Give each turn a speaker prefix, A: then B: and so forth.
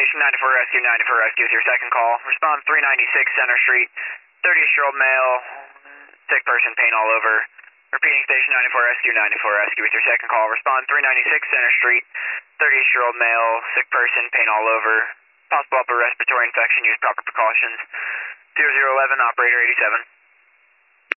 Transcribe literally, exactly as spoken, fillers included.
A: Station ninety-four Rescue, ninety-four Rescue with your second call. Respond three ninety-six Center Street, thirty-ish-year-old male, sick person, pain all over. Repeating Station ninety-four Rescue, ninety-four Rescue with your second call. Respond three ninety-six Center Street, thirty-ish-year-old male, sick person, pain all over. Possible upper respiratory infection, use proper precautions. zero zero one one, operator eighty-seven.